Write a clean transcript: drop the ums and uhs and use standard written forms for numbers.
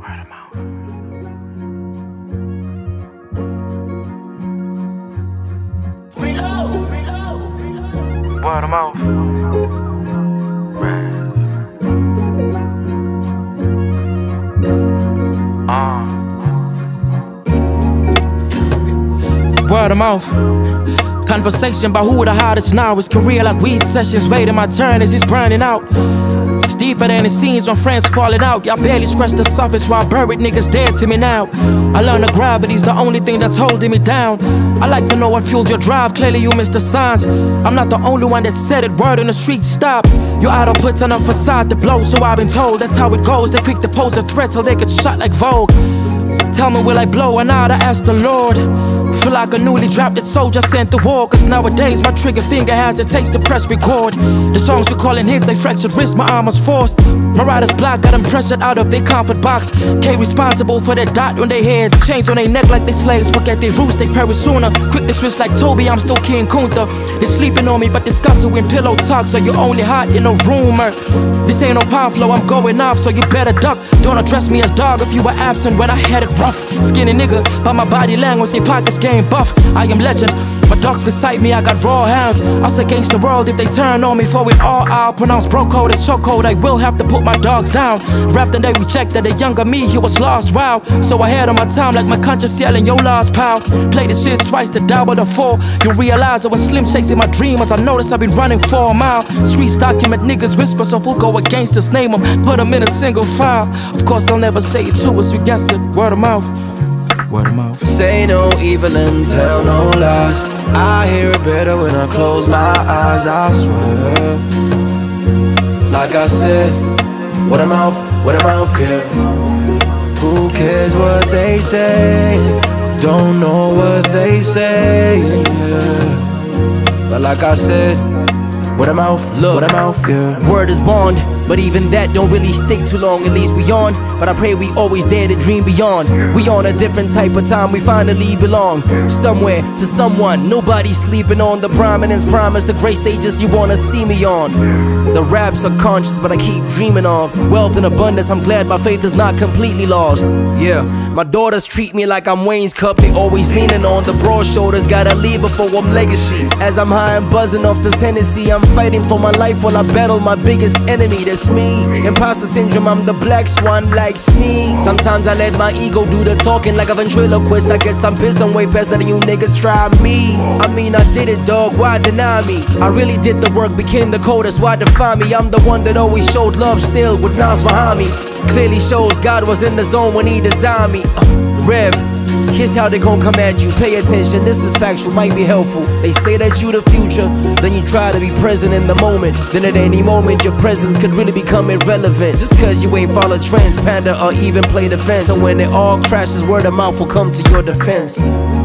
Word of mouth. Word of mouth. Conversation about who the hottest now. His career like weed sessions, waiting my turn as it's burning out. It's deeper than it seems when friends falling out. Y'all barely scratch the surface while buried niggas dead to me now. I learned that gravity's the only thing that's holding me down. I like to know what fueled your drive, clearly you missed the signs. I'm not the only one that said it, word on the street, stop. Your idol puts on a facade to blow, so I've been told that's how it goes. They quick to pose a threat so they get shot like Vogue. Tell me will I blow or not, I ask the Lord. Feel like a newly drafted soldier sent to war. Cause nowadays my trigger finger has it takes to press record. The songs you calling hits, they fractured wrist, my arm was forced. My rider's block got them pressured out of their comfort box. K responsible for their dot on their heads, chains on their neck like they slaves. Forget their roots, they perish sooner. Quick to switch like Toby, I'm still King Kunta. They sleeping on me but discussing when pillow talk. So you're only hot in a rumor. This ain't no power flow, I'm going off, so you better duck. Don't address me as dog if you were absent when I had it rough. Skinny nigga, but my body language, they pockets game buff. I am legend, my dogs beside me, I got raw hounds. Us against the world, if they turn on me for it all, I'll pronounce bro code as chokehold. I will have to put my dogs down. Rapped and they rejected a younger me, he was lost, wow. So ahead of my time like my conscience yelling, yo lost pal. Play the shit twice to double the four. You realize it was slim chasing my dream as I noticed I've been running for a mile. Streets document niggas whisper, so if we'll go against us, name them, put them in a single file. Of course they'll never say it to us, you guessed it, word of mouth. Word of mouth. Say no evil and tell no lies. I hear it better when I close my eyes, I swear. Like I said, word of mouth, yeah. Who cares what they say? Don't know what they say, yeah. But like I said, word of mouth, look, word of mouth, yeah. Word is bond, but even that don't really stick too long, at least we on. But I pray we always dare to dream beyond. We on a different type of time, we finally belong. Somewhere, to someone, nobody's sleeping on the prominence, promise, the great stages you wanna see me on. The raps are conscious, but I keep dreaming of wealth and abundance, I'm glad my faith is not completely lost. Yeah, my daughters treat me like I'm Wayne's Cup, they always leaning on the broad shoulders, gotta leave a forward legacy. As I'm high and buzzing off this Hennessy, I'm fighting for my life while I battle my biggest enemy, that's me. Imposter syndrome, I'm the black swan, likes me. Sometimes I let my ego do the talking like a ventriloquist. I guess I'm pissed, I'm way past letting you niggas try me. I mean I did it dog, why deny me? I really did the work, became the coldest, why define me? I'm the one that always showed love still with Nas behind me. Clearly shows God was in the zone when he designed me. Rev, here's how they gon' come at you. Pay attention, this is factual, might be helpful. They say that you the future, then you try to be present in the moment. Then at any moment your presence could really become irrelevant. Just cause you ain't follow trends, panda, or even play defense. So when it all crashes, word of mouth will come to your defense.